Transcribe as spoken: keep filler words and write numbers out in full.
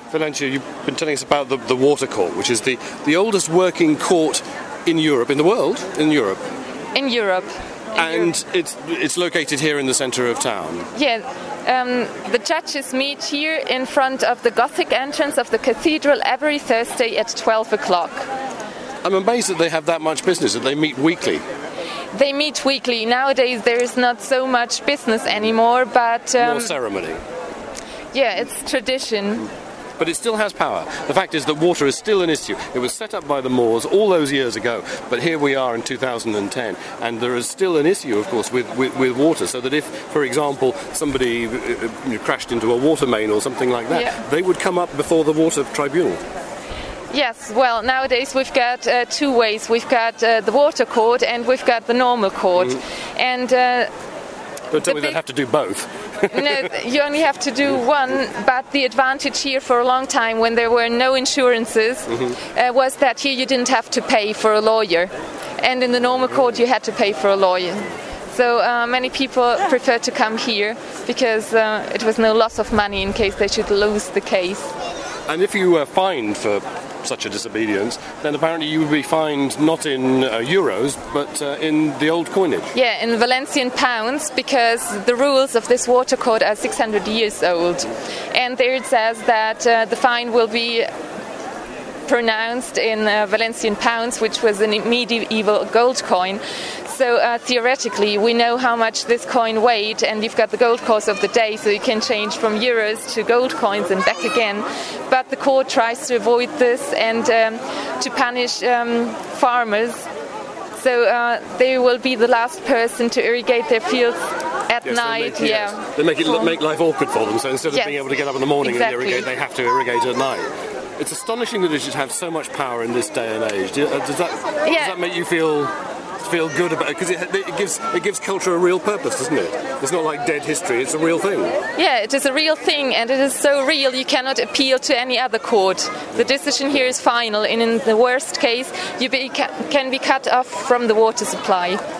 Valentia, you've been telling us about the, the water court, which is the, the oldest working court in Europe, in the world, in Europe. In Europe. In and Europe. it's it's located here in the centre of town. Yeah, um, the judges meet here in front of the Gothic entrance of the cathedral every Thursday at twelve o'clock. I'm amazed that they have that much business, that they meet weekly. They meet weekly. Nowadays there is not so much business anymore, but... Um, More ceremony. Yeah, it's tradition. But it still has power. The fact is that water is still an issue. It was set up by the Moors all those years ago, but here we are in two thousand ten, and there is still an issue, of course, with, with, with water, so that if, for example, somebody uh, crashed into a water main or something like that, yeah. they would come up before the water tribunal. Yes, well, nowadays we've got uh, two ways. We've got uh, the water court and we've got the normal court. Mm-hmm. And... Uh, Don't tell me they'd have to do both. No, you only have to do one, but the advantage here for a long time, when there were no insurances, mm-hmm. uh, was that here you didn't have to pay for a lawyer. And in the normal court you had to pay for a lawyer. So uh, many people prefer to come here because uh, it was no loss of money in case they should lose the case. And if you were fined for such a disobedience, then apparently you would be fined not in uh, euros, but uh, in the old coinage. Yeah, in Valencian pounds, because the rules of this water court are six hundred years old. And there it says that uh, the fine will be pronounced in uh, Valencian pounds, which was a medieval gold coin. So uh, theoretically, we know how much this coin weighed, and you've got the gold course of the day, so you can change from euros to gold coins and back again. But the court tries to avoid this and um, to punish um, farmers. So uh, they will be the last person to irrigate their fields at yes, night. They make, yeah, yes. they make it so, make life awkward for them. So instead of yes, being able to get up in the morning exactly. and irrigate, they have to irrigate at night. It's astonishing that it should have so much power in this day and age. Does that yeah. does that make you feel? feel good about it, because it, it gives it gives culture a real purpose, doesn't it? It's not like dead history, it's a real thing. Yeah, it is a real thing, and it is so real you cannot appeal to any other court. The decision here is final, and in the worst case you be, can be cut off from the water supply.